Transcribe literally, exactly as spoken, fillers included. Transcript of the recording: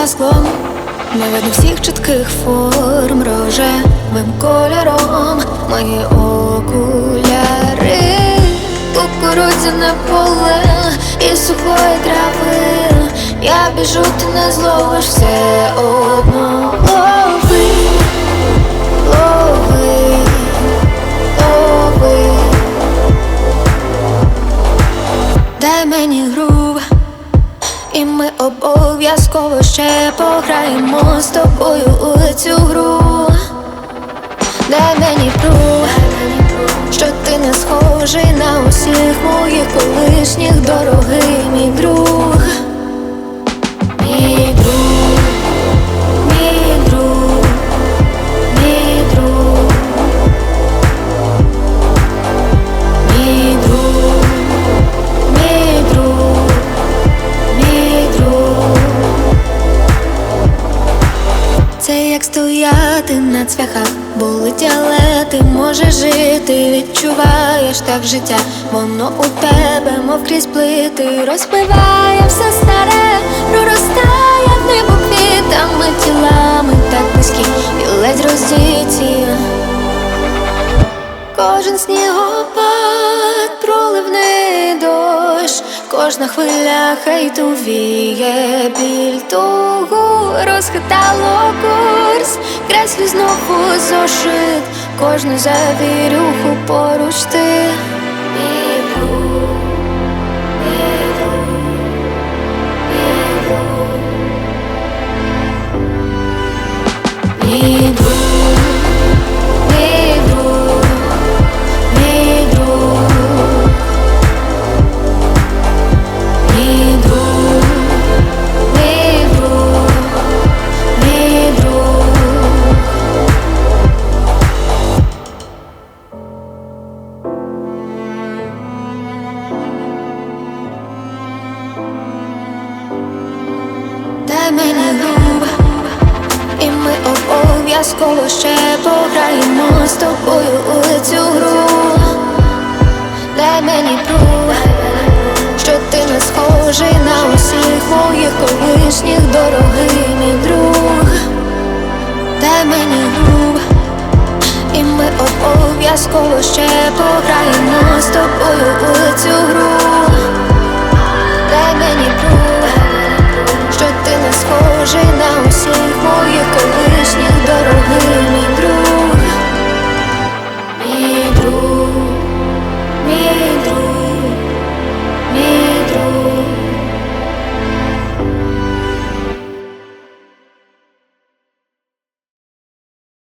за склом, не видно всіх чітких форм. Рожевим кольором мої окуляри, кукурудзяне поле і сухої трави. Я біжу, ти не зловиш все одно. Лови, лови, лови. Дай мені гру, і ми обов'язково ще пограємо з тобою у цю гру. Дай мені прув, що ти не схожий на усіх моїх колишніх. Дорогий мій друг, мій друг, мій друг, мій друг, мій друг, мій друг, мій друг. Це як стояти на цвяхах, болить, але ти можеш жити. Відчуваєш так життя, воно у тебе, мов крізь плити. Розбиває все старе, проростає в небо квітами, тілами так близькі і ледь роздіті. Кожен снігопад, проливний дощ, кожна хвиля хейту віє біль. Тугу розхитало курс, креслю знову зошит, кожну завірюху поруч ти. Мій друг, мій друг, мій друг, мій друг, мій друг, мій друг, мій друг, мій друг, мій друг. Дай мені гру, і ми обов'язково ще пограємо з тобою у цю гру. Дай мені прув, що ти не схожий на усіх моїх колишніх. Дорогий мій друг, дай мені гру, і ми обов'язково ще пограємо з тобою у цю гру.